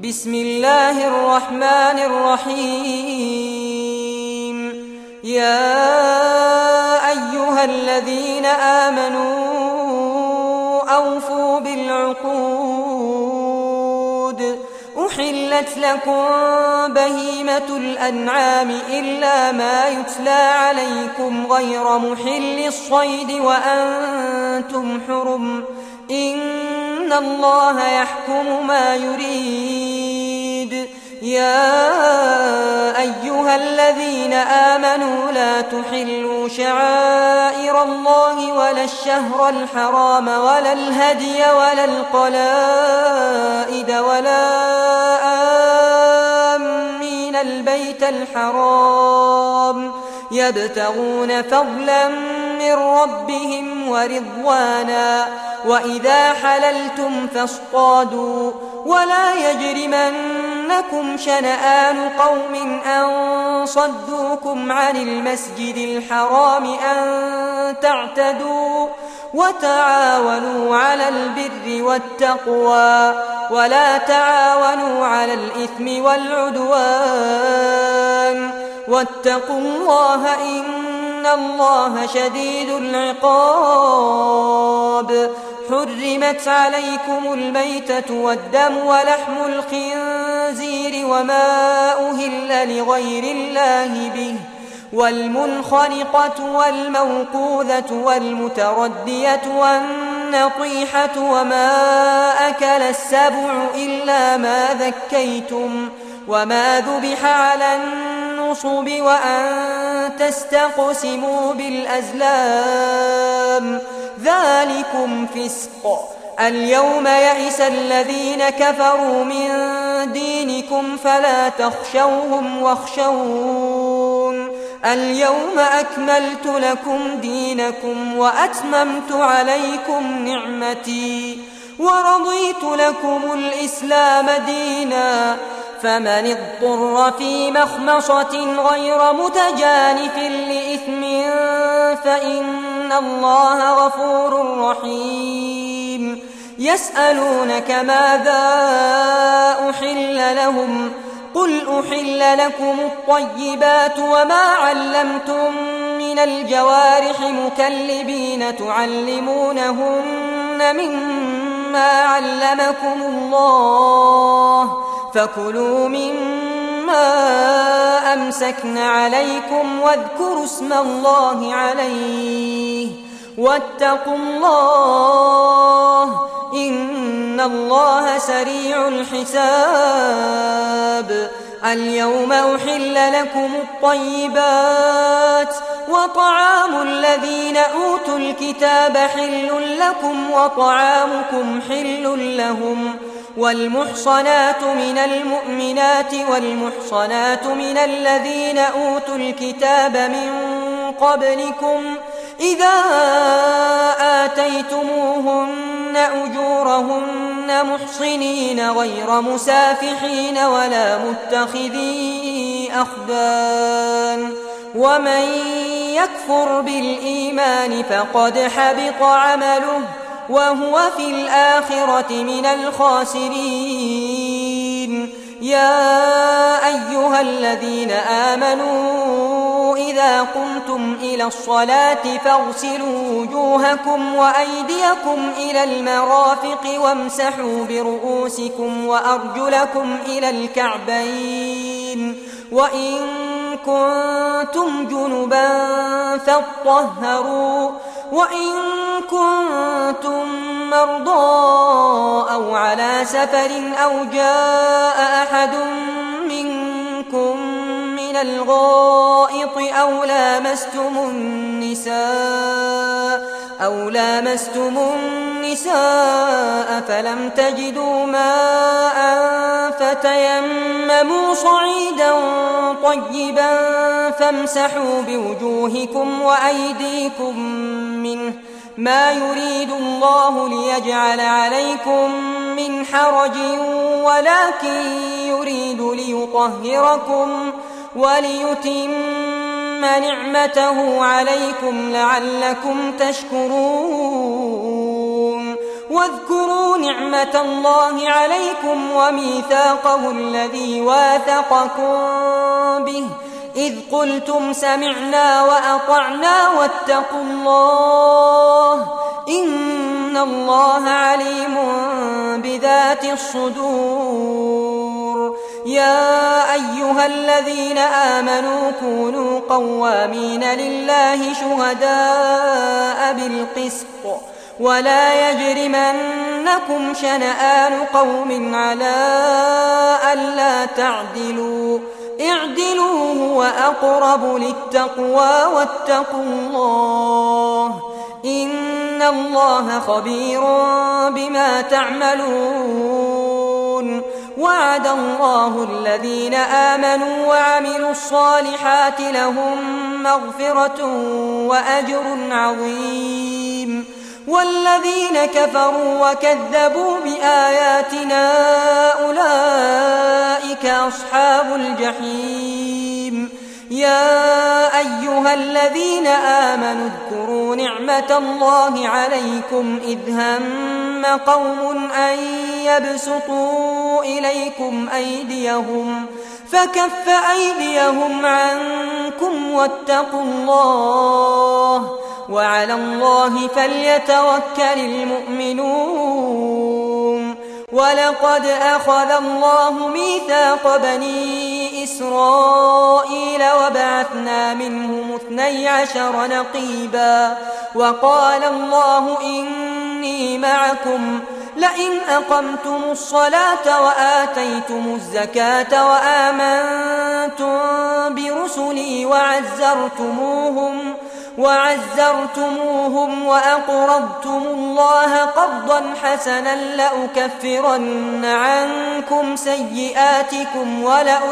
بسم الله الرحمن الرحيم. يا أيها الذين آمنوا أوفوا بالعقود. أحلت لكم بهيمة الأنعام إلا ما يتلى عليكم غير محل الصيد وأنتم حرم. إن الله يحكم ما يريد. يا أيها الذين آمنوا لا تحلوا شعائر الله ولا الشهر الحرام ولا الهدي ولا القلائد ولا آمين البيت الحرام يبتغون فضلا من ربهم ورضوانا. وإذا حللتم فاصطادوا ولا يجرمنكم شنآن قوم أن صدوكم عن المسجد الحرام أن تعتدوا. وتعاونوا على البر والتقوى ولا تعاونوا على الإثم والعدوان. واتقوا الله إن الله شديد العقاب. حرمت عليكم الميتة والدم ولحم الخنزير وما أهل لغير الله به والمنخنقة والموقوذة والمتردية والنطيحة وما أكل السبع إلا ما ذكيتم وما ذبح على النصب وأن تستقسموا بالأزلام ذلكم فسق. اليوم يئس الذين كفروا من دينكم فلا تخشوهم واخشون. اليوم أكملت لكم دينكم وأتممت عليكم نعمتي ورضيت لكم الإسلام دينا. فمن اضطر في مخمصة غير متجانف لإثم فإن الله غفور رحيم. يسألونك ماذا أحل لهم قل أحل لكم الطيبات وما علمتم من الجوارح مكلبين تعلمونهن مما علمكم الله فكلوا مما أمسكن عليكم واذكروا اسم الله عليه واتقوا الله إن الله سريع الحساب. اليوم أحل لكم الطيبات وطعام الذين أوتوا الكتاب حل لكم وطعامكم حل لهم. والمحصنات من المؤمنات والمحصنات من الذين أوتوا الكتاب من قبلكم إذا آتيتموهن أجورهن محصنين غير مسافحين ولا متخذي أخدان. ومن يكفر بالإيمان فقد حبط عمله وهو في الآخرة من الخاسرين. يا أيها الذين آمنوا إذا قمتم إلى الصلاة فاغسلوا وجوهكم وأيديكم إلى المرافق وامسحوا برؤوسكم وأرجلكم إلى الكعبين وإن كنتم جنبا فاطهروا وإن كنتم مرضى أو على سفر أو جاء أحد منكم من الغائط أو لامستم النساء فلم تجدوا ماء فتيمموا صعيدا طيبا فامسحوا بوجوهكم وأيديكم منه ما يريد الله ليجعل عليكم من حرج ولكن يريد ليطهركم وليتم نعمته عليكم لعلكم تشكرون. واذكروا نعمة الله عليكم وميثاقه الذي واثقكم به إذ قلتم سمعنا وأطعنا واتقوا الله إن الله عليم بذات الصدور. يا أيها الذين آمنوا كونوا قوامين لله شهداء بالقسط ولا يجرمنكم شنآن قوم على ألا تعدلوا اعدلوا هو أقرب للتقوى واتقوا الله إن الله خبير بما تعملون. وعد الله الذين آمنوا وعملوا الصالحات لهم مغفرة وأجر عظيم والذين كفروا وكذبوا بآياتنا أولئك أصحاب الجحيم. يا أيها الذين آمنوا اذكروا نعمة الله عليكم إذ هم قوم أن يبسطوا إليكم أيديهم فكف أيديهم عنكم واتقوا الله وعلى الله فليتوكل المؤمنون. ولقد أخذ الله ميثاق بني إسرائيل وبعثنا منهم 12 نقيبا وقال الله إني معكم لئن أقمتم الصلاة وآتيتم الزكاة وآمنتم برسلي وعزرتموهم وأقرضتم الله قرضا حسنا لأكفرن عنكم سيئاتكم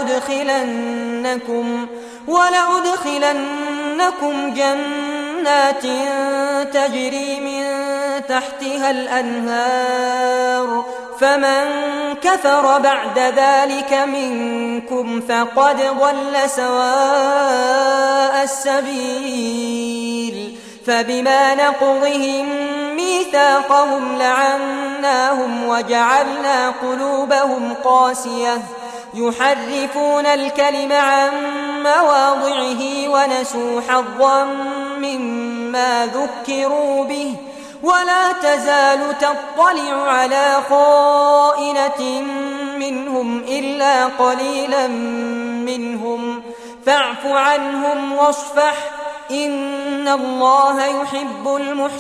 ولأدخلنكم جنات تجري من تحتها الأنهار فمن كفر بعد ذلك منكم فقد ضل سواء السبيل. فبما نقضهم ميثاقهم لعناهم وجعلنا قلوبهم قاسية يحرفون الكلم عن مواضعه ونسوا حظا مما ذكروا به ولا تزال تطلع على خائنة منهم إلا قليلا منهم فاعف عنهم واصفح إن الله يحب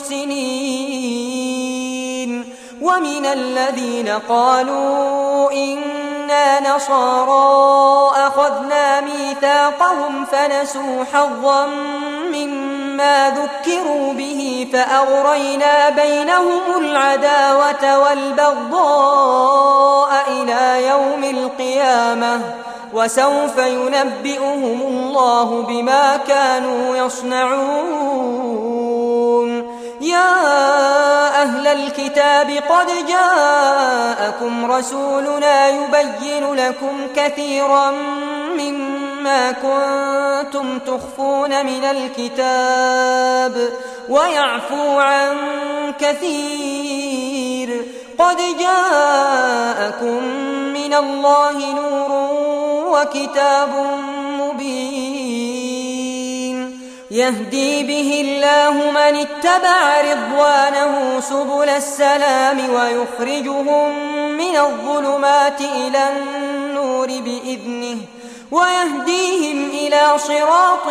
المحسنين. ومن الذين قالوا إنا نصارى أخذنا ميثاقهم فنسوا حظا مما ذكروا به فأغرينا بينهم العداوة والبغضاء إلى يوم القيامة وسوف ينبئهم الله بما كانوا يصنعون. يا أهل الكتاب قد جاءكم رسولنا يبين لكم كثيرا مما كنتم تخفون من الكتاب ويعفو عن كثير. قد جاءكم من الله نور وكتاب مبين يهدي به الله من اتبع رضوانه سبل السلام ويخرجهم من الظلمات إلى النور بإذنه ويهديهم إلى صراط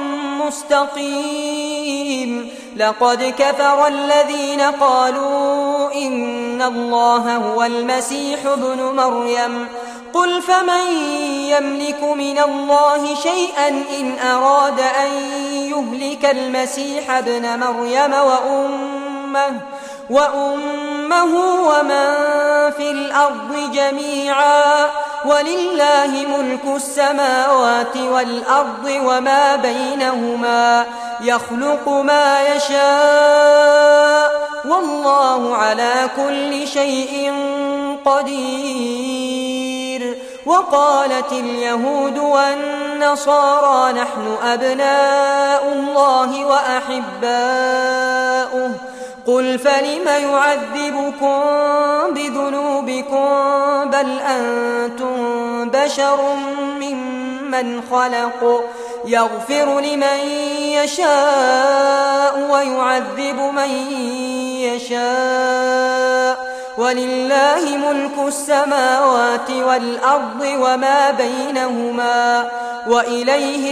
مستقيم. لقد كفر الذين قالوا إن الله هو المسيح ابن مريم قل فمن يملك من الله شيئا إن أراد أن يهلك المسيح ابن مريم وأمه ومن في الأرض جميعا ولله ملك السماوات والأرض وما بينهما يخلق ما يشاء والله على كل شيء قدير. وقالت اليهود والنصارى نحن أبناء الله وأحباؤه قل فلم يعذبكم بذنوبكم بل أنتم بشر ممن خلق يغفر لمن يشاء ويعذب من يشاء ولله ملك السماوات والأرض وما بينهما وإليه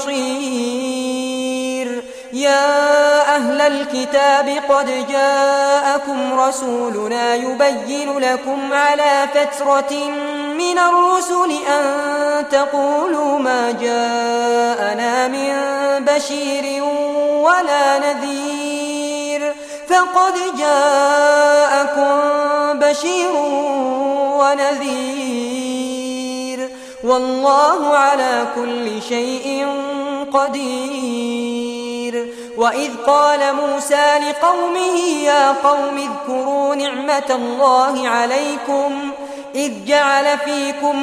المصير. يا أهل الكتاب قد جاءكم رسولنا يبين لكم على فترة من الرسل أن تقولوا ما جاءنا من بشير ولا نذير فقد جاءكم بشير ونذير والله على كل شيء قدير. وإذ قال موسى لقومه يا قوم اذكروا نعمة الله عليكم إذ جعل فيكم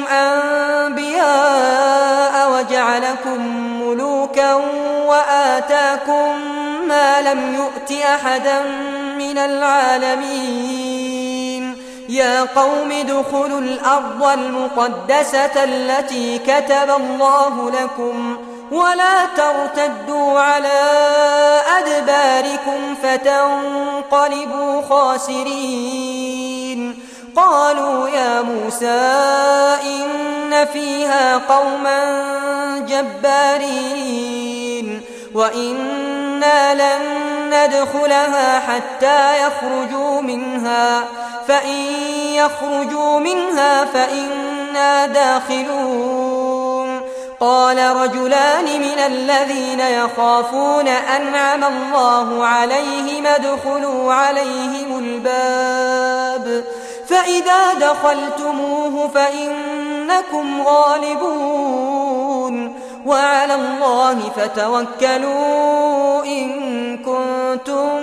أنبياء وجعلكم ملوكا وآتاكم ما لم يؤت أحدا من العالمين. يا قوم ادخلوا الأرض المقدسة التي كتب الله لكم ولا ترتدوا على أدباركم فتنقلبوا خاسرين. قالوا يا موسى إن فيها قوما جبارين وإنا لن ندخلها حتى يخرجوا منها فإن يخرجوا منها فإنا داخلون. قال رجلان من الذين يخافون أنعم الله عليهم ادخلوا عليهم الباب فإذا دخلتموه فإنكم غالبون وعلى الله فتوكلوا إن كنتم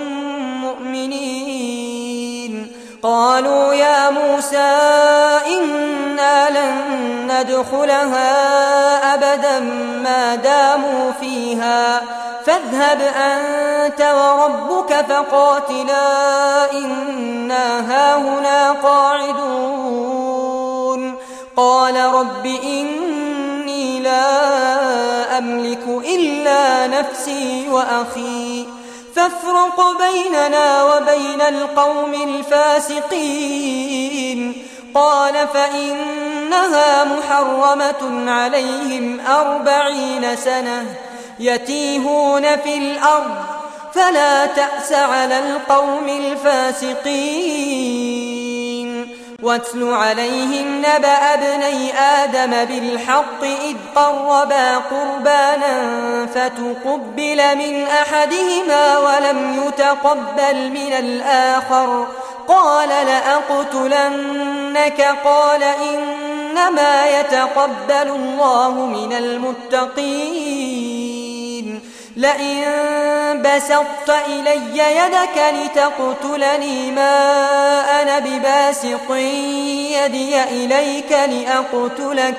مؤمنين. قالوا يا موسى إنا لن ندخلها أبدا ما داموا فيها فاذهب أنت وربك فقاتلا إنا هاهنا قاعدون. قال رب إني لا أملك إلا نفسي وأخي فافرق بيننا وبين القوم الفاسقين. قال فإنها محرمة عليهم 40 سنة يتيهون في الأرض فلا تأس على القوم الفاسقين. واتل عليهم نبأ ابني آدم بالحق إذ قربا قربانا فتقبل من أحدهما ولم يتقبل من الآخر قال لأقتلنك قال إنما يتقبل الله من المتقين. لئن بسطت إلي يدك لتقتلني ما أنا بباسط يدي إليك لأقتلك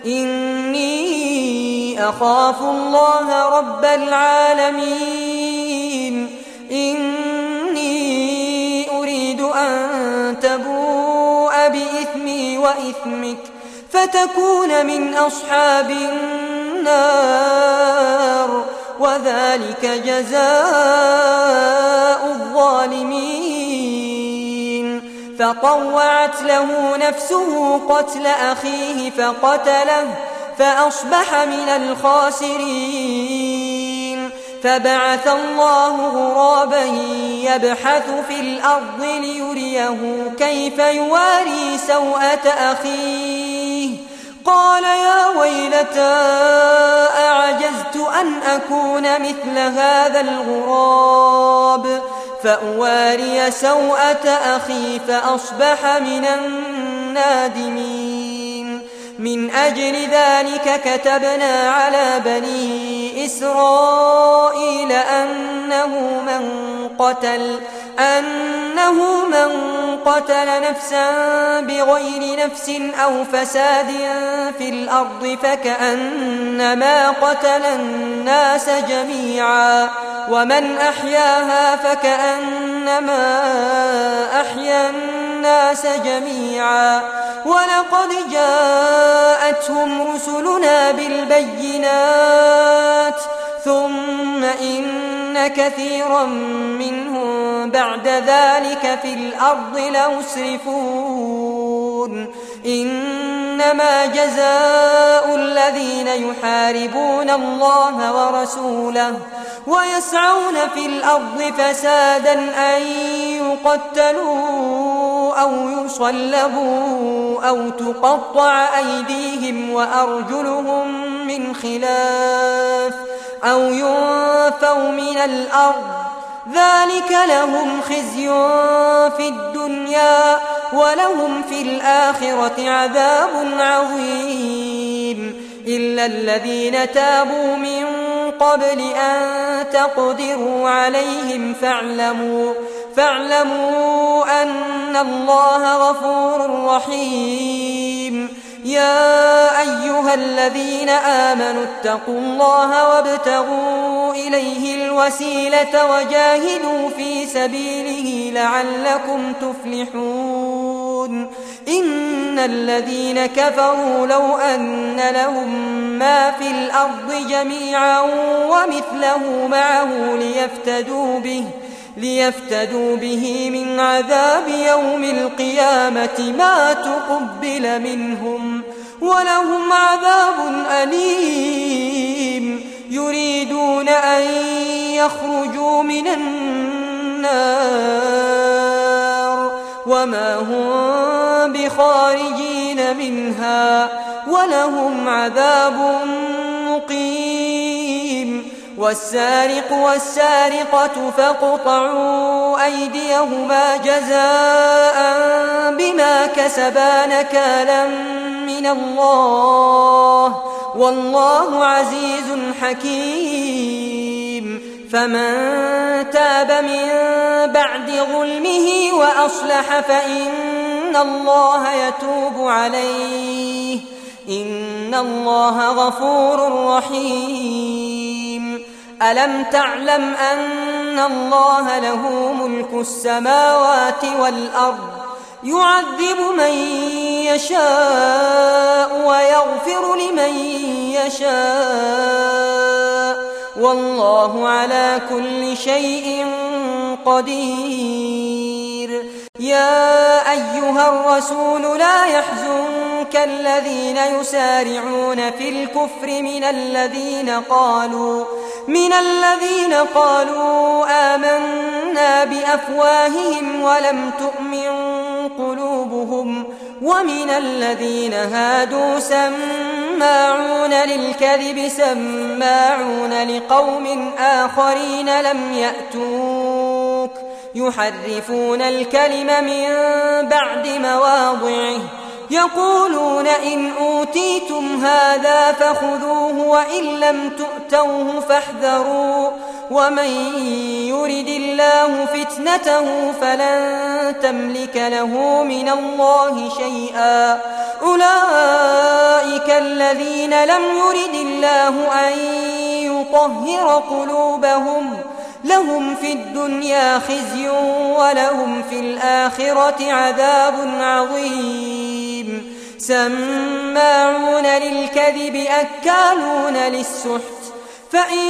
إني أخاف الله رب العالمين. إني أريد أن تبوء بإثمي وإثمك فتكون من أصحاب النار وذلك جزاء الظالمين. فطوعت له نفسه قتل أخيه فقتله فأصبح من الخاسرين. فبعث الله غرابا يبحث في الأرض ليريه كيف يواري سوءة أخيه قال يا ويلتى أعجزت أن أكون مثل هذا الغراب فأواري سوءة أخي فأصبح من النادمين. من أجل ذلك كتبنا على بني إسرائيل أنه من قتل نفسا بغير نفس أو فساد في الأرض فكأنما قتل الناس جميعا ومن أحياها فكأنما أحيا الناس جميعا ولقد جاءتهم رسلنا بالبينات ثم إن كثيرا منهم بعد ذلك في الأرض لمسرفون إنما جزاء الذين يحاربون الله ورسوله ويسعون في الأرض فسادا أن يقتلوا أو يصلبوا أو تقطع أيديهم وأرجلهم من خلاف أو ينفوا من الأرض ذلك لهم خزي في الدنيا ولهم في الآخرة عذاب عظيم إلا الذين تابوا من قبل أن تقدروا عليهم فاعلموا أن الله غفور رحيم يا أيها الذين آمنوا اتقوا الله وابتغوا إليه الوسيلة وجاهدوا في سبيله لعلكم تفلحون إن الذين كفروا لو أن لهم ما في الأرض جميعا ومثله معه ليفتدوا به من عذاب يوم القيامة ما تقبل منهم ولهم عذاب أليم يريدون أن يخرجوا من النار وما هم بخارجين منها ولهم عذاب مقيم والسارق والسارقة فاقطعوا أيديهما جزاء بما كسبا نكالا من الله والله عزيز حكيم فمن تاب من بعد ظلمه وأصلح فإن الله يتوب عليه إن الله غفور رحيم ألم تعلم أن الله له ملك السماوات والأرض يعذب من يشاء ويغفر لمن يشاء والله على كل شيء قدير يا أيها الرسول لا يحزنك الذين يسارعون في الكفر من الذين قالوا آمنا بأفواههم ولم تؤمن قلوبهم ومن الذين هادوا سماعون للكذب سماعون لقوم آخرين لم يأتوك يحرفون الكلم من بعد مواضعه يقولون إن أوتيتم هذا فخذوه وإن لم تؤتوه فاحذروا ومن يرد الله فتنته فلن تملك له من الله شيئا أولئك الذين لم يرد الله أن يطهر قلوبهم لهم في الدنيا خزي ولهم في الآخرة عذاب عظيم سماعون للكذب أكالون للسحت فإن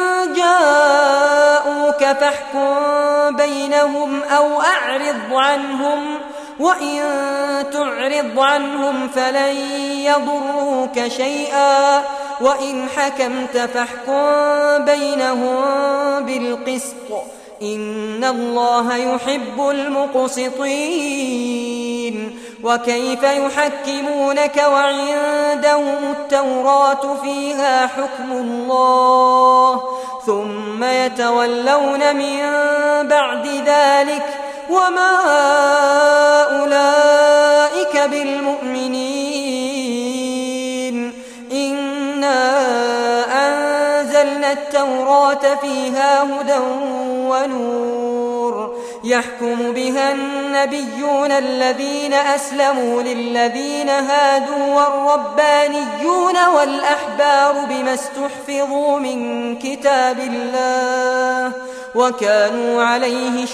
جاءوك فاحكم بينهم أو أعرض عنهم وإن تعرض عنهم فلن يضروك شيئا وإن حكمت فاحكم بينهم بالقسط إن الله يحب المقسطين وكيف يحكمونك وعندهم التوراة فيها حكم الله ثم يتولون من بعد ذلك وما أولئك بالمؤمنين إنا أنزلنا التوراة فيها هدى ونور يحكم بها النبيون الذين أسلموا للذين هادوا والربانيون والأحبار بما استحفظوا من كتاب الله وكانوا عليه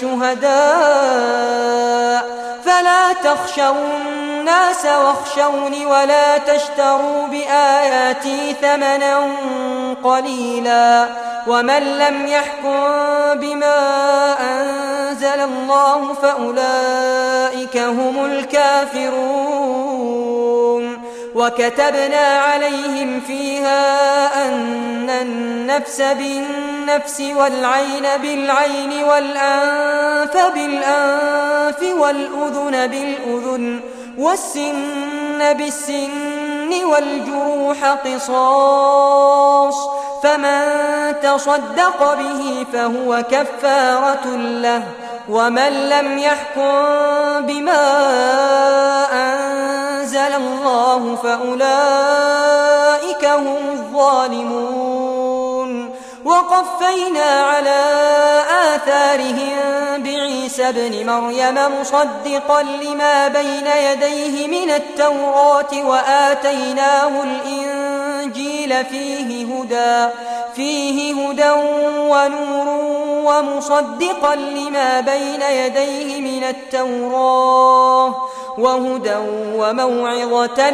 شهداء فلا تخشوا الناس واخشوني ولا تشتروا بآياتي ثمنا قليلا ومن لم يحكم بما أنزل الله فأولئك هم الكافرون وكتبنا عليهم فيها أن النفس بالنفس والعين بالعين والأنف بالأنف والأذن بالأذن والسن بالسن والجروح قصاص فمن تصدق به فهو كفارة له ومن لم يحكم بما أنزل الله فأولئك هم الظالمون وقفينا على آثارهم بعيسى ابن مريم مصدقا لما بين يديه من التوراة وآتيناه الإنجيل فيه هدى ونور ومصدقا لما بين يديه من التوراة وهدى وموعظة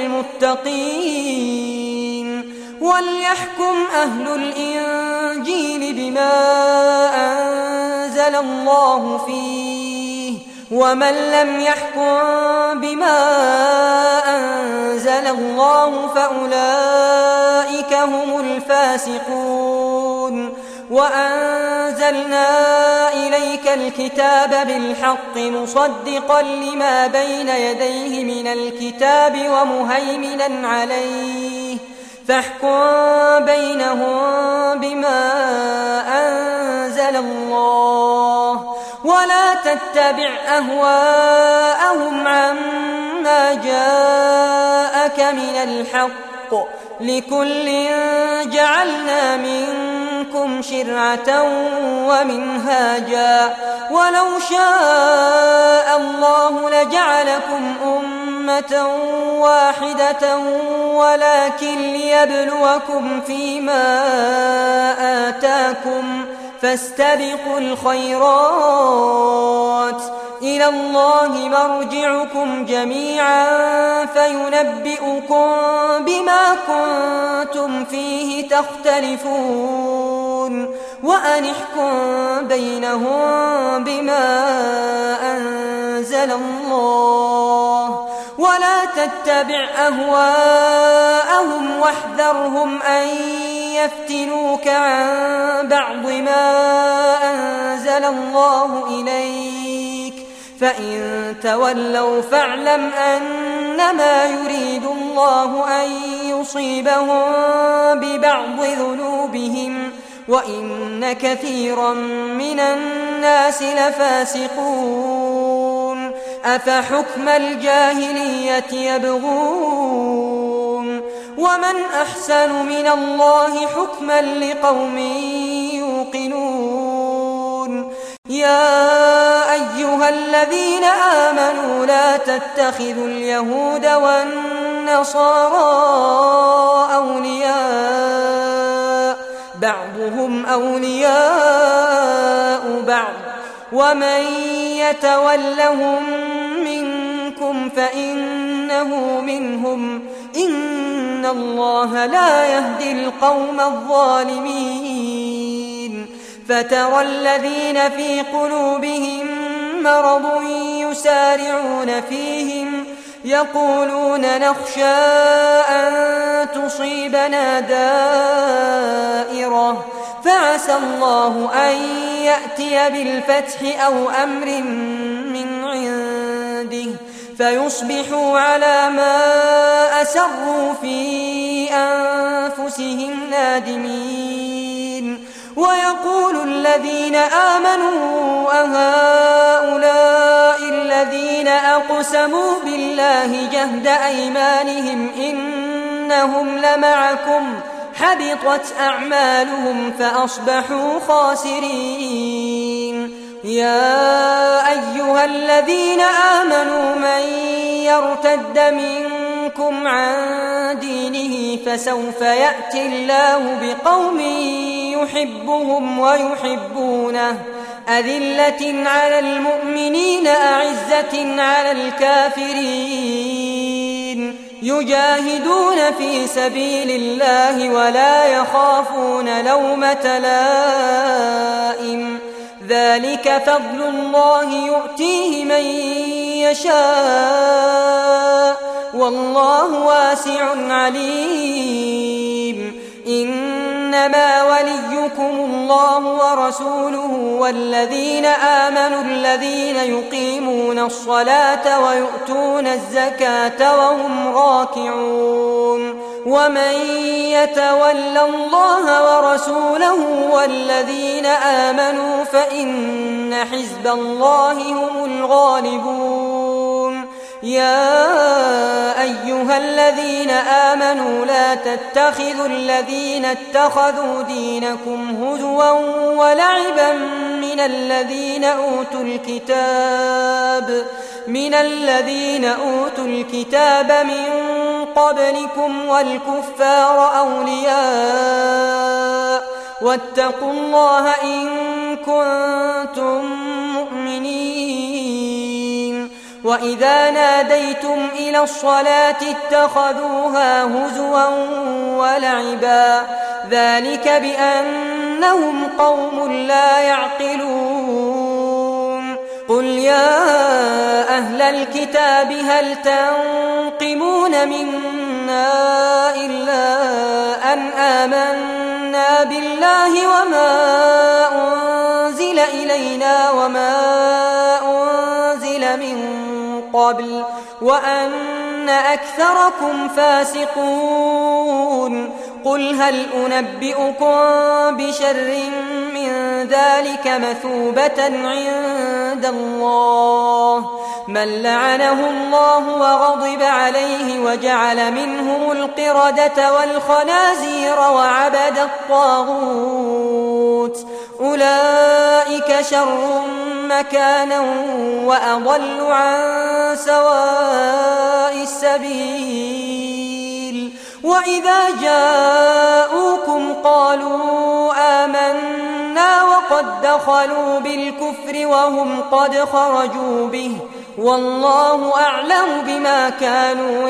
للمتقين وليحكم أهل الإنجيل بما أنزل الله فيه ومن لم يحكم بما أنزل الله فأولئك هم الفاسقون وأنزلنا إليك الكتاب بالحق مصدقا لما بين يديه من الكتاب ومهيمنا عليه فاحكم بينهم بما أنزل الله ولا تتبع أهواءهم عما جاءك من الحق لكل جعلنا منكم شرعة ومنهاجا ولو شاء الله لجعلكم أمة واحدة ولكن ليبلوكم فيما آتاكم فاستبقوا الخيرات إلى الله مرجعكم جميعا فينبئكم بما كنتم فيه تختلفون وأن احكم بينهم بما أنزل الله ولا تتبع أهواءهم واحذرهم أن يفتنوك عن بعض ما أنزل الله إليك فإن تولوا فاعلم أنما يريد الله أن يصيبهم ببعض ذنوبهم وإن كثيرا من الناس لفاسقون أفحكم الجاهلية يبغون ومن أحسن من الله حكما لقوم يوقنون يا أيها الذين آمنوا لا تتخذوا اليهود والنصارى أولياء بعضهم أولياء بعض ومن يتولهم منكم فإنه منهم إن الله لا يهدي القوم الظالمين فترى الذين في قلوبهم مرض يسارعون فيهم يقولون نخشى أن تصيبنا دائرة فعسى الله أن يأتي بالفتح أو أمر من عنده فيصبحوا على ما أسروا في أنفسهم نادمين ويقول الذين آمنوا أهؤلاء الذين أقسموا بالله جهد أيمانهم إنهم لمعكم حبطت أعمالهم فأصبحوا خاسرين يا أيها الذين آمنوا من يرتد منكم عن دينه فسوف يأتي الله بقوم يحبهم ويحبونه أذلة على المؤمنين أعزة على الكافرين يجاهدون في سبيل الله ولا يخافون لومة لائم ذلك فضل الله يؤتيه من يشاء والله واسع عليم إنما وليكم الله ورسوله والذين آمنوا الذين يقيمون الصلاة ويؤتون الزكاة وهم راكعون ومن يتول الله ورسوله والذين آمنوا فإن حزب الله هم الغالبون يا أيها الذين آمنوا لا تتخذوا الذين اتخذوا دينكم هزوا ولعبا من الذين أوتوا الكتاب من قبلكم والكفار أولياء واتقوا الله إن كنتم مؤمنين وإذا ناديتم إلى الصلاة اتخذوها هزوا ولعبا ذلك بأنهم قوم لا يعقلون قل يا أهل الكتاب هل تنقمون منا إلا أن آمنا بالله وما أنزل إلينا وما أنزل من قبل وأن أكثركم فاسقون قل هل أنبئكم بشر من ذلك مثوبة عند الله من لعنه الله وغضب عليه وجعل منهم القردة والخنازير وعبد الطاغوت أولئك شر مكانا وأضل عن سواء السبيل وإذا جاءوكم قالوا آمنا وقد دخلوا بالكفر وهم قد خرجوا به والله أعلم بما كانوا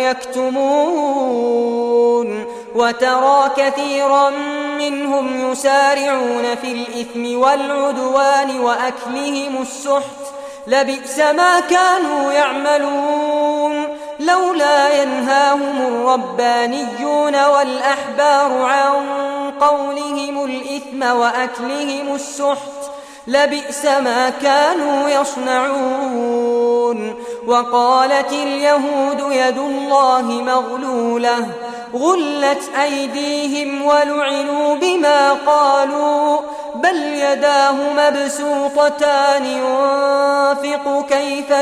يكتمون وترى كثيرا منهم يسارعون في الإثم والعدوان وأكلهم السحت لبئس ما كانوا يعملون لولا ينهاهم الربانيون والأحبار عن قولهم الإثم وأكلهم السحت لبئس ما كانوا يصنعون وقالت اليهود يد الله مغلولة غلت أيديهم ولعنوا بما قالوا بل يداه مبسوطتان ينفق كيف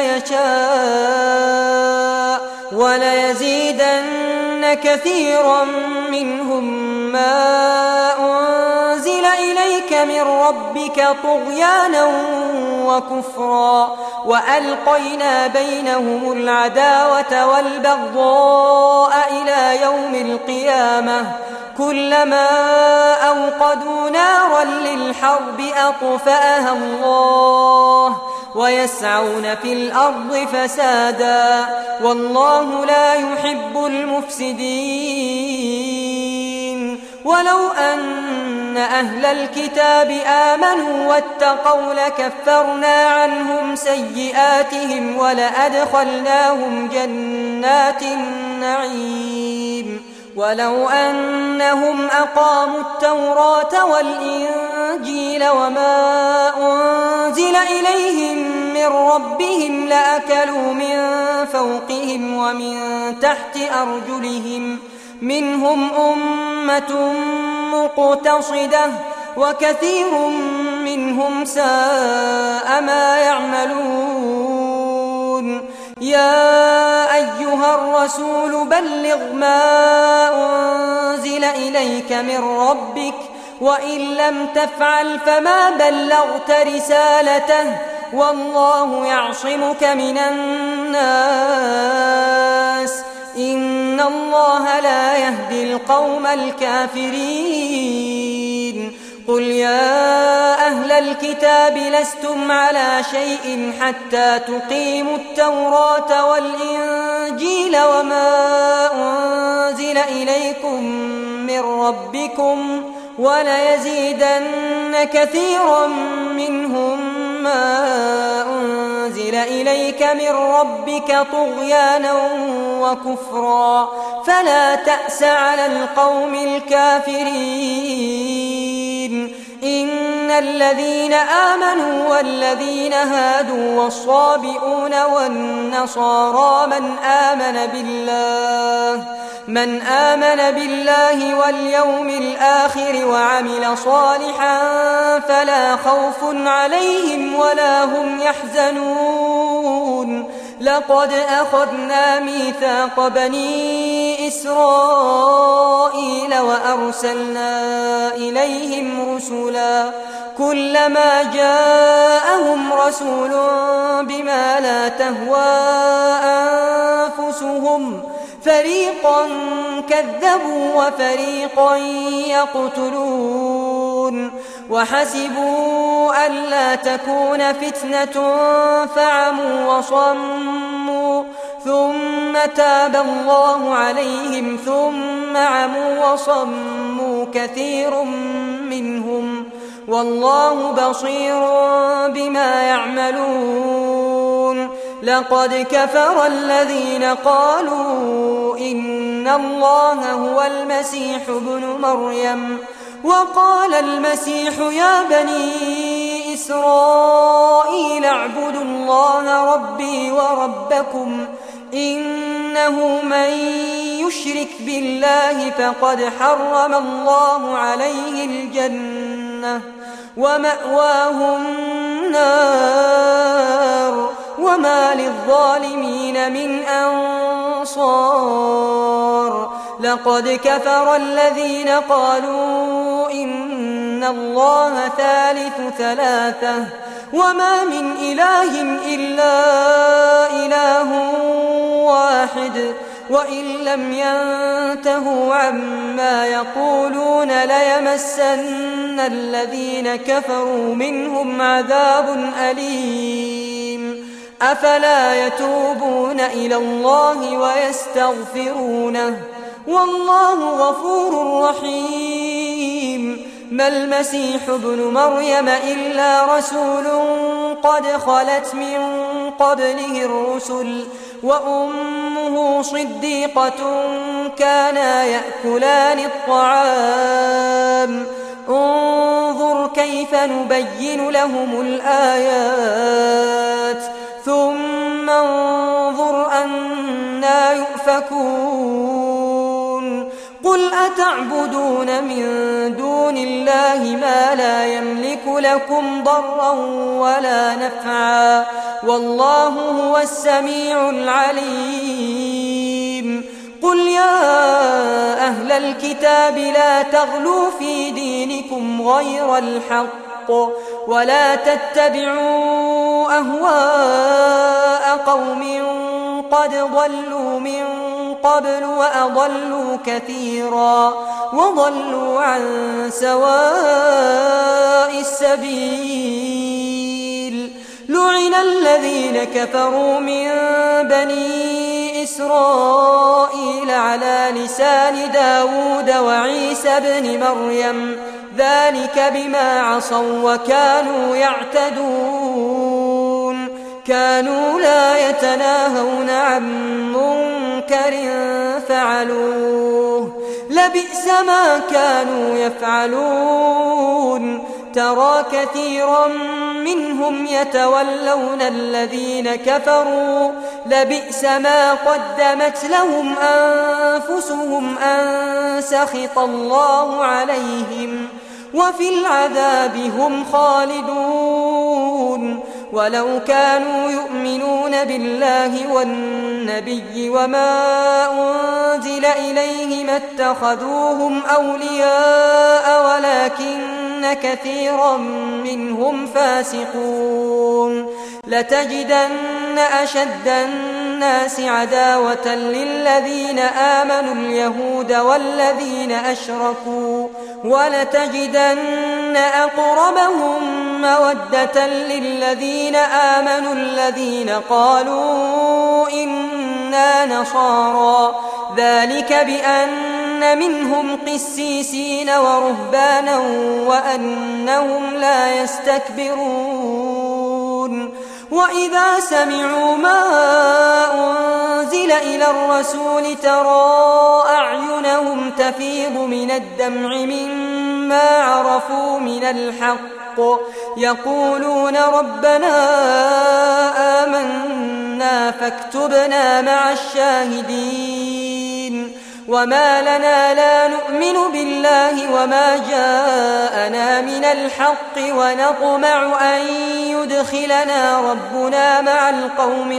يشاء وليزيدن كثيرا منهم ما أنزل إليك من ربك طغيانا وكفرا وألقينا بينهم العداوة والبغضاء إلى يوم القيامة كلما أوقدوا نارا للحرب أطفأها الله ويسعون في الأرض فسادا والله لا يحب المفسدين ولو أن أهل الكتاب آمنوا واتقوا لكفرنا عنهم سيئاتهم ولأدخلناهم جنات النعيم ولو أنهم أقاموا التوراة والإنجيل وما أنزل إليهم من ربهم لأكلوا من فوقهم ومن تحت أرجلهم منهم أمة مقتصدة وكثير منهم ساء ما يعملون يا أيها الرسول بلغ ما أنزل إليك من ربك وإن لم تفعل فما بلغت رسالته والله يعصمك من الناس إن الله لا يهدي القوم الكافرين قل يا أهل الكتاب لستم على شيء حتى تقيموا التوراة والإنجيل وما أنزل إليكم من ربكم وليزيدن كثيرا منهم ما أنزل إليك من ربك طغيانا وكفرا فلا تأس على القوم الكافرين إن الذين آمنوا والذين هادوا والصابئون والنصارى من آمن بالله واليوم الآخر وعمل صالحا فلا خوف عليهم ولا هم يحزنون لقد أخذنا ميثاق بني إسرائيل وأرسلنا إليهم رسلا كلما جاءهم رسول بما لا تهوى أنفسهم فريقا كذبوا وفريقا يقتلون وحسبوا ألا تكون فتنة فعموا وصموا ثم تاب الله عليهم ثم عموا وصموا كثير منهم والله بصير بما يعملون لقد كفر الذين قالوا إن الله هو المسيح ابن مريم وقال المسيح يا بني إسرائيل اعبدوا الله ربي وربكم إنه من يشرك بالله فقد حرم الله عليه الجنة ومأواه النار وما للظالمين من أنصار لقد كفر الذين قالوا إن الله ثالث ثلاثة وما من إله إلا إله واحد وإن لم ينتهوا عما يقولون ليمسن الذين كفروا منهم عذاب أليم أفلا يتوبون إلى الله ويستغفرونه والله غفور رحيم ما المسيح ابن مريم إلا رسول قد خلت من قبله الرسل وأمه صديقة كانا يأكلان الطعام انظر كيف نبين لهم الآيات ثم انظر أنا يؤفكون قل أتعبدون من دون الله ما لا يملك لكم ضرا ولا نفعا والله هو السميع العليم قل يا أهل الكتاب لا تغلوا في دينكم غير الحق ولا تتبعوا أهواء قوم قد ضلوا من قبل وأضلوا كثيرا وضلوا عن سواء السبيل لعن الذين كفروا من بني إسرائيل على لسان داود وعيسى بن مريم ذلك بما عصوا وكانوا يعتدون كانوا لا يتناهون عن منكر فعلوه لبئس ما كانوا يفعلون ترى كثيرا منهم يتولون الذين كفروا لبئس ما قدمت لهم أنفسهم أن سخط الله عليهم وفي العذاب هم خالدون ولو كانوا يؤمنون بالله والنبي النبي وما أنزل إليه ما اتخذوهم أولياء ولكن كثيرا منهم فاسقون لتجدن أشد الناس عداوة للذين آمنوا اليهود والذين أشركوا ولتجدن أقربهم مودة للذين آمنوا الذين قالوا إنا نصارى ذلك بأن منهم قسيسين ورهبانا وأنهم لا يستكبرون وإذا سمعوا ما أنزل إلى الرسول ترى أعينهم تفيض من الدمع مما عرفوا من الحق يقولون ربنا آمنا فاكتبنا مع الشاهدين وما لنا لا نؤمن بالله وما جاءنا من الحق ونطمع أن يدخلنا ربنا مع القوم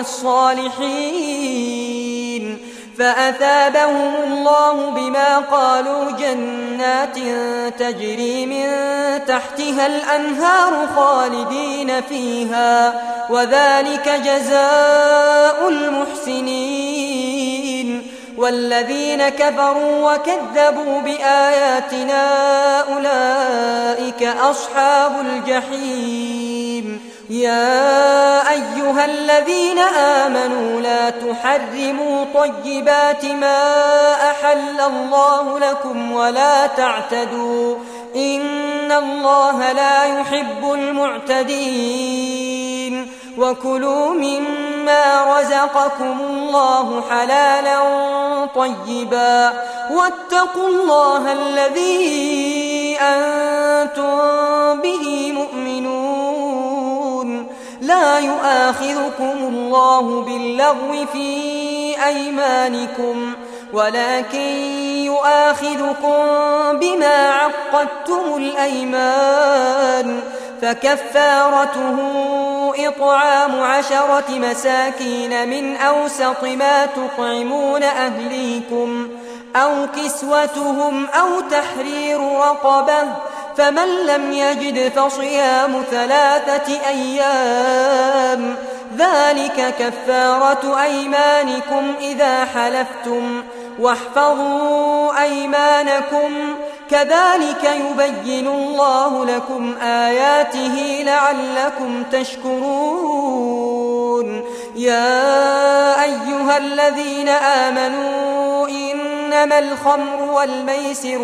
الصالحين فأثابهم الله بما قالوا جنات تجري من تحتها الأنهار خالدين فيها وذلك جزاء المحسنين والذين كفروا وكذبوا بآياتنا أولئك أصحاب الجحيم يا أيها الذين آمنوا لا تحرموا طيبات ما أحل الله لكم ولا تعتدوا إن الله لا يحب المعتدين وكلوا مما رزقكم الله حلالا طيبا واتقوا الله الذي أنتم به مؤمنون لا يؤاخذكم الله باللغو في أيمانكم ولكن يؤاخذكم بما عقدتم الأيمان فكفارته إطعام 10 مساكين من أوسط ما تطعمون أهليكم أو كسوتهم أو تحرير رقبة فمن لم يجد فصيام 3 أيام ذلك كفارة أيمانكم إذا حلفتم واحفظوا أيمانكم كذلك يبين الله لكم آياته لعلكم تشكرون يا أيها الذين آمنوا إنما الخمر والميسر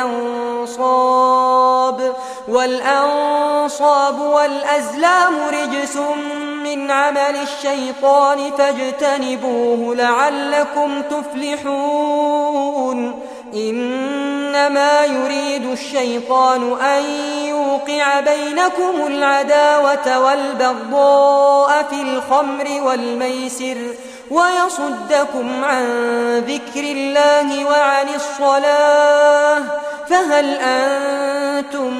والأنصاب والأزلام رجس من عمل الشيطان فاجتنبوه لعلكم تفلحون إنما يريد الشيطان أن يوقع بينكم العداوة والبغضاء في الخمر والميسر ويصدكم عن ذكر الله وعن الصلاة فهل أنتم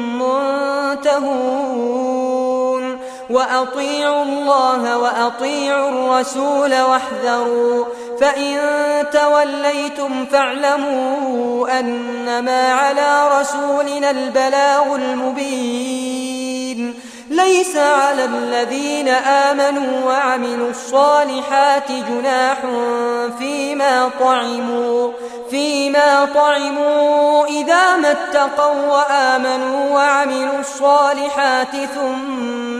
منتهون وأطيعوا الله وأطيعوا الرسول واحذروا فإن توليتم فاعلموا أنما على رسولنا البلاغ المبين ليس على الذين آمنوا وعملوا الصالحات جناح فيما طعموا إذا ما اتقوا وآمنوا وعملوا الصالحات ثم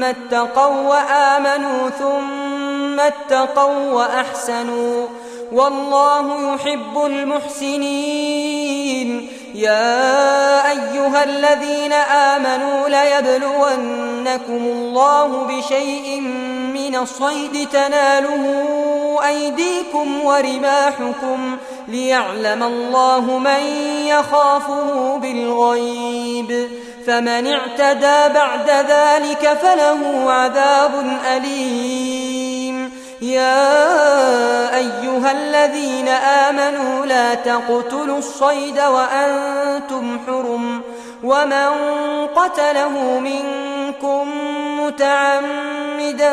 اتقوا وأحسنوا والله يحب المحسنين يا أيها الذين آمنوا ليبلونكم الله بشيء من الصيد تناله أيديكم ورماحكم ليعلم الله من يخافه بالغيب فمن اعتدى بعد ذلك فله عذاب أليم يا أيها الذين آمنوا لا تقتلوا الصيد وأنتم حرم ومن قتله منكم متعمدا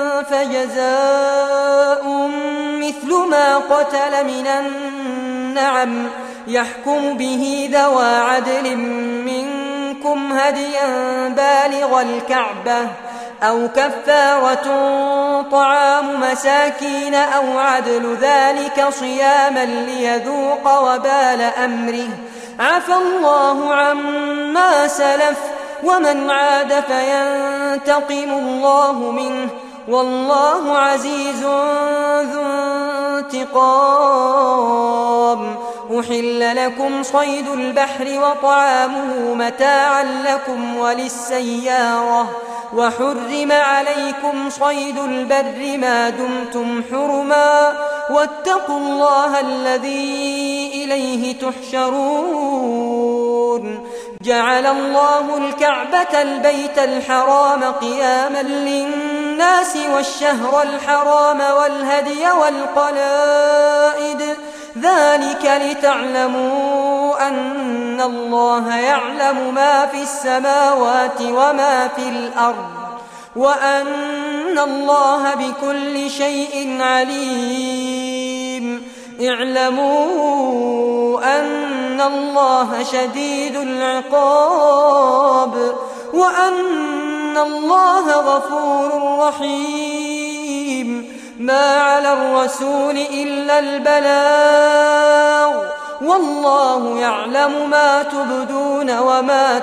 فجزاء مثل ما قتل من النعم يحكم به ذوى عدل منكم هديا بالغ الكعبة أو كفارة طعام مساكين أو عدل ذلك صياما ليذوق وبال أمره عفى الله عما سلف ومن عاد فينتقم الله منه والله عزيز ذو انتقام. أحل لكم صيد البحر وطعامه متاعا لكم وللسيارة وحرم عليكم صيد البر ما دمتم حرما واتقوا الله الذي إليه تحشرون. جعل الله الكعبة البيت الحرام قياما للناس والشهر الحرام والهدي والقلائد ذلك لتعلموا أن الله يعلم ما في السماوات وما في الأرض وأن الله بكل شيء عليم. اعلموا أن الله شديد العقاب وأن الله غفور رحيم. ما على الرسول إلا البلاغ والله يعلم ما تبدون وما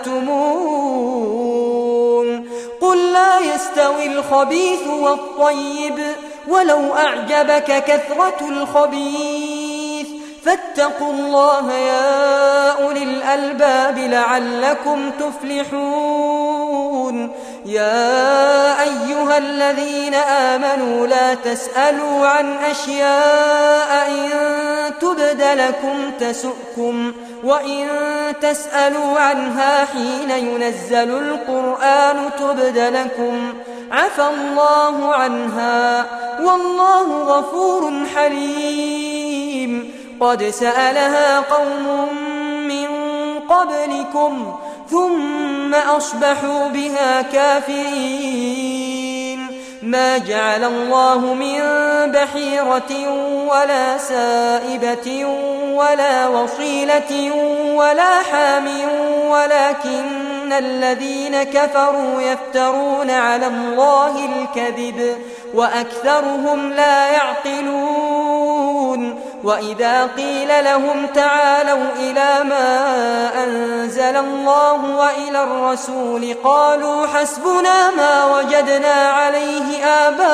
تكتمون. قل لا يستوي الخبيث والطيب ولو أعجبك كثرة الخبيث فاتقوا الله يا أولي الألباب لعلكم تفلحون. يا أيها الذين آمنوا لا تسألوا عن أشياء إن تبد لكم تسؤكم وإن تسألوا عنها حين ينزل القرآن تبد لكم عفى الله عنها والله غفور حليم. قد سألها قوم من قبلكم ثم أصبحوا بها كافرين. ما جعل الله من بحيرة ولا سائبة ولا وصيلة ولا حام ولكن الذين كفروا يفترون على الله الكذب وأكثرهم لا يعقلون. وإذا قيل لهم تعالوا إلى ما أنزل الله وإلى الرسول قالوا حسبنا ما وجدنا عليه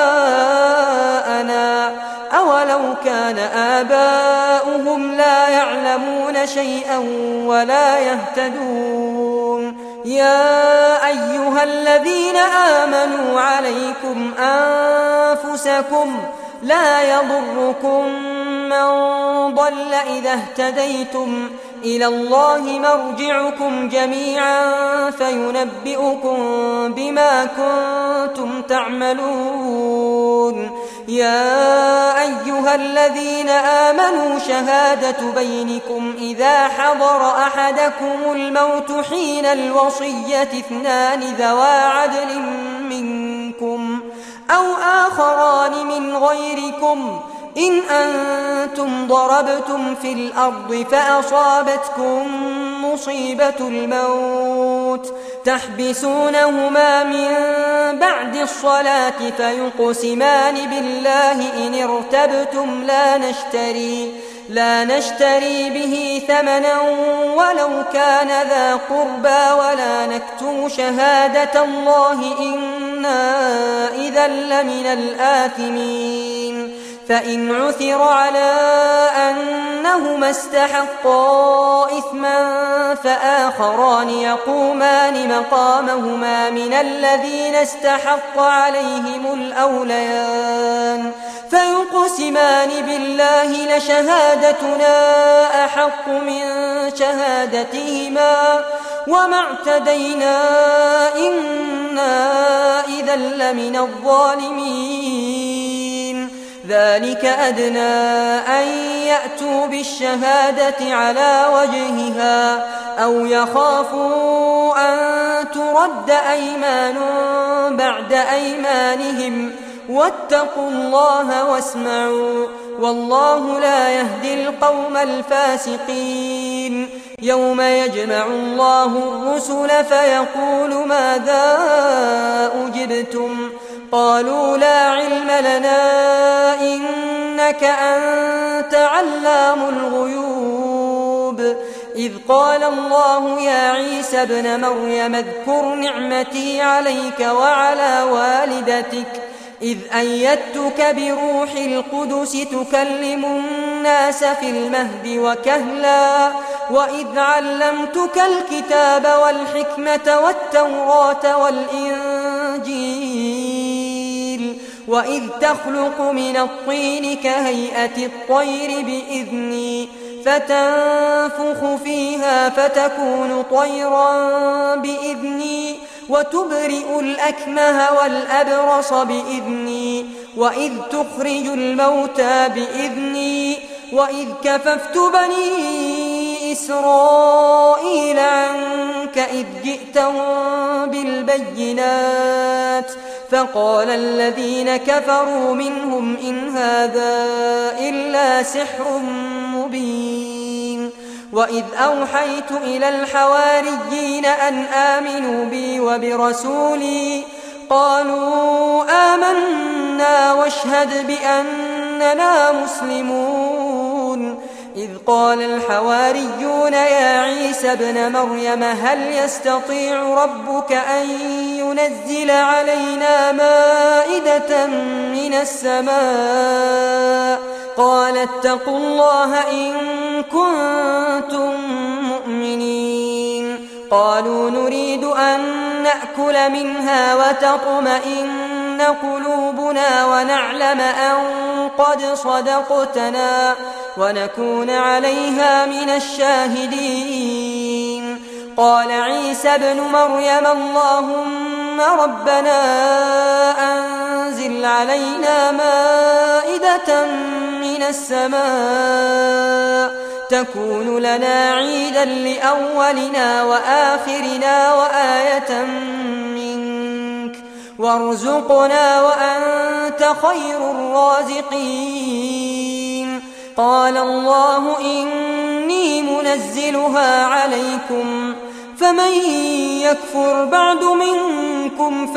آباءنا أولو كان آباؤهم لا يعلمون شيئا ولا يهتدون. يا أيها الذين آمنوا عليكم أنفسكم لا يضركم من ضل إذا اهتديتم إلى الله مرجعكم جميعا فينبئكم بما كنتم تعملون. يا أيها الذين آمنوا شهادة بينكم إذا حضر أحدكم الموت حين الوصية اثنان ذوى عدل منكم أو آخران من غيركم إن أنتم ضربتم في الأرض فأصابتكم مصيبة الموت تحبسونهما من بعد الصلاة فيقسمان بالله إن ارتبتم لا نشتري به ثمنا ولو كان ذا قربى ولا نكتم شهادة الله إنا إذا لمن الآثمين. فإن عثر على أنهما استحقا إثما فآخران يقومان مقامهما من الذين استحق عليهم الأوليان فيقسمان بالله لشهادتنا أحق من شهادتهما وما اعتدينا إنا إذا لمن الظالمين. ذلك أدنى أن يأتوا بالشهادة على وجهها أو يخافوا أن ترد أيمان بعد أيمانهم واتقوا الله واسمعوا والله لا يهدي القوم الفاسقين يوم يجمع الله الرسل فيقول ماذا أجبتم قالوا لا علم لنا إنك أنت علام الغيوب إذ قال الله يا عيسى ابن مريم اذكر نعمتي عليك وعلى والدتك إذ أيدتك بروح القدس تكلم الناس في المهد وكهلا وإذ علمتك الكتاب والحكمة والتوراة والإنجيل وإذ تخلق من الطين كهيئة الطير بإذني فتنفخ فيها فتكون طيرا بإذني وتبرئ الأكمه والأبرص بإذني وإذ تخرج الموتى بإذني وإذ كففت بني إسرائيل عنك إذ جئتهم بالبينات فقال الذين كفروا منهم إن هذا إلا سحر مبين وإذ أوحيت إلى الحواريين أن آمنوا بي وبرسولي قالوا آمنا واشهد بأننا مسلمون إذ قال الحواريون يا عيسى ابن مريم هل يستطيع ربك أن ينزل علينا مائدة من السماء قال اتقوا الله إن كنتم مؤمنين قالوا نريد أن نأكل منها وتطمئن قلوبنا ونعلم أن قد صدقتنا ونكون عليها من الشاهدين قال عيسى ابن مريم اللهم ربنا أنزل علينا مائدة من السماء تكون لنا عيدا لأولنا وآخرنا وآية منك وارزقنا وأنت خير الرازقين قال الله إني منزلها عليكم فمن يكفر بعد منكم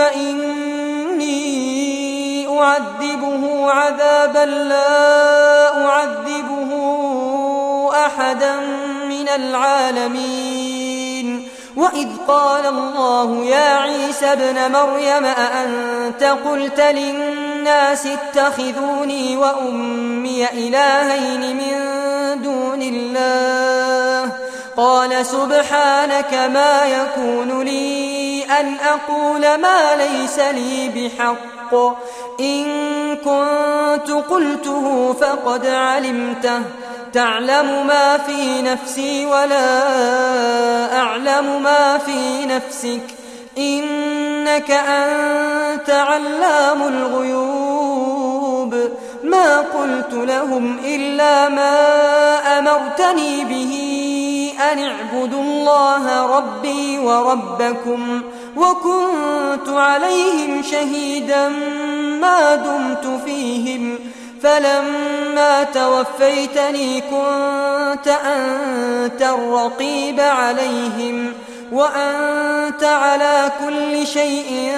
فإني أعذبه عذابا لا أعذبه أحدا من العالمين وإذ قال الله يا عيسى ابن مريم أأنت قلت للناس اتخذوني وأمي إلهين من دون الله قال سبحانك ما يكون لي أن أقول ما ليس لي بحق إن كنت قلته فقد علمته تعلم ما في نفسي ولا أعلم ما في نفسك إنك أنت علام الغيوب ما قلت لهم إلا ما أمرتني به أن اعبدوا الله ربي وربكم وكنت عليهم شهيدا ما دمت فيهم فلما توفيتني كنت أنت الرقيب عليهم وأنت على كل شيء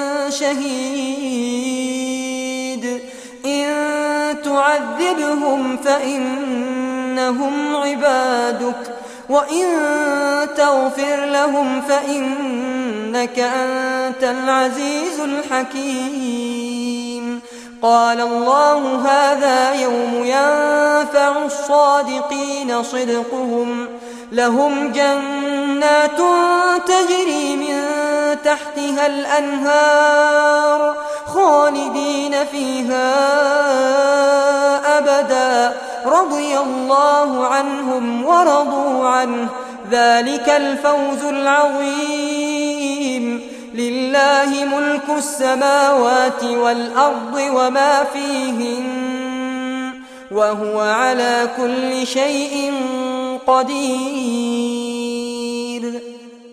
شهيد إن تعذبهم فإنهم عبادك وإن تغفر لهم فإنك أنت العزيز الحكيم قال الله هذا يوم ينفع الصادقين صدقهم لهم جنات تجري من تحتها الأنهار خالدين فيها أبدا رضي الله عنهم ورضوا عنه ذلك الفوز العظيم لله ملك السماوات والأرض وما فيهن وهو على كل شيء قدير.